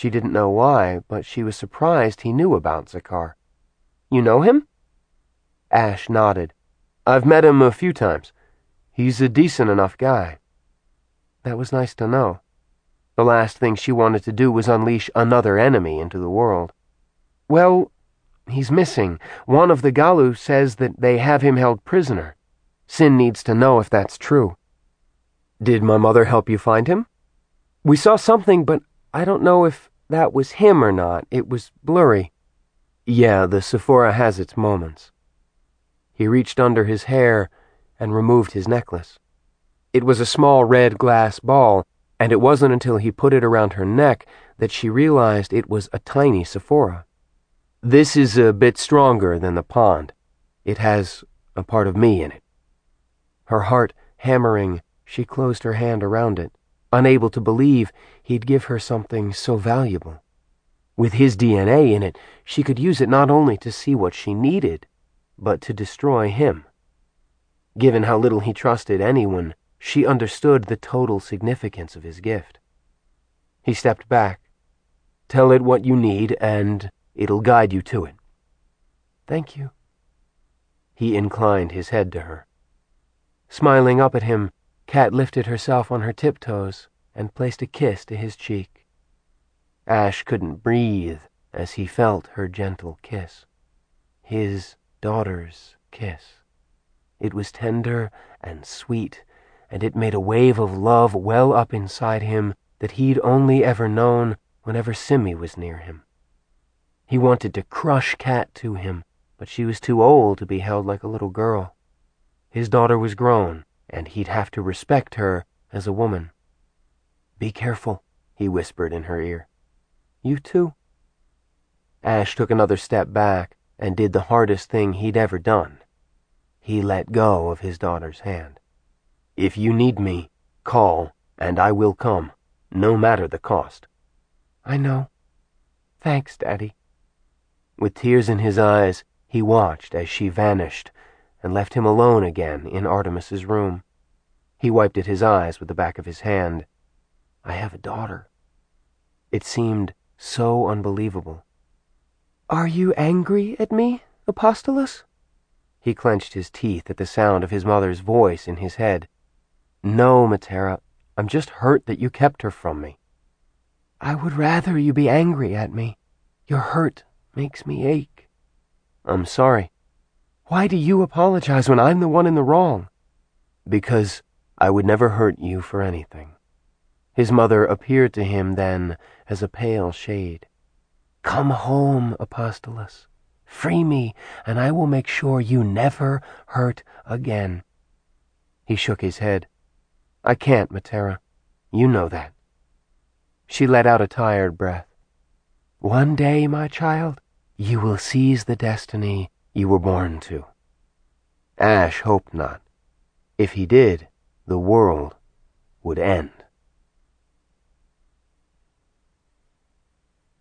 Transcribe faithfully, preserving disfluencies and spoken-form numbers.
She didn't know why, but she was surprised he knew about Zakar. You know him? Ash nodded. I've met him a few times. He's a decent enough guy. That was nice to know. The last thing she wanted to do was unleash another enemy into the world. Well, he's missing. One of the Galu says that they have him held prisoner. Sin needs to know if that's true. Did my mother help you find him? We saw something, but I don't know if that was him or not. It was blurry. Yeah, the Sephora has its moments. He reached under his hair and removed his necklace. It was a small red glass ball, and it wasn't until he put it around her neck that she realized it was a tiny Sephora. This is a bit stronger than the pond. It has a part of me in it. Her heart hammering, she closed her hand around it, unable to believe he'd give her something so valuable. With his D N A in it, she could use it not only to see what she needed, but to destroy him. Given how little he trusted anyone, she understood the total significance of his gift. He stepped back. Tell it what you need, and it'll guide you to it. Thank you. He inclined his head to her. Smiling up at him, Kat lifted herself on her tiptoes and placed a kiss to his cheek. Ash couldn't breathe as he felt her gentle kiss. His daughter's kiss. It was tender and sweet, and it made a wave of love well up inside him that he'd only ever known whenever Simi was near him. He wanted to crush Kat to him, but she was too old to be held like a little girl. His daughter was grown, and he'd have to respect her as a woman. Be careful, he whispered in her ear. You too. Ash took another step back and did the hardest thing he'd ever done. He let go of his daughter's hand. If you need me, call, and I will come, no matter the cost. I know. Thanks, Daddy. With tears in his eyes, he watched as she vanished and left him alone again in Artemis's room. He wiped at his eyes with the back of his hand. I have a daughter. It seemed so unbelievable. Are you angry at me, Apostolos? He clenched his teeth at the sound of his mother's voice in his head. No, Matera, I'm just hurt that you kept her from me. I would rather you be angry at me. Your hurt makes me ache. I'm sorry. Why do you apologize when I'm the one in the wrong? Because I would never hurt you for anything. His mother appeared to him then as a pale shade. Come home, Apostolos. Free me, and I will make sure you never hurt again. He shook his head. I can't, Matera. You know that. She let out a tired breath. One day, my child, you will seize the destiny you were born to. Ash hoped not. If he did, the world would end.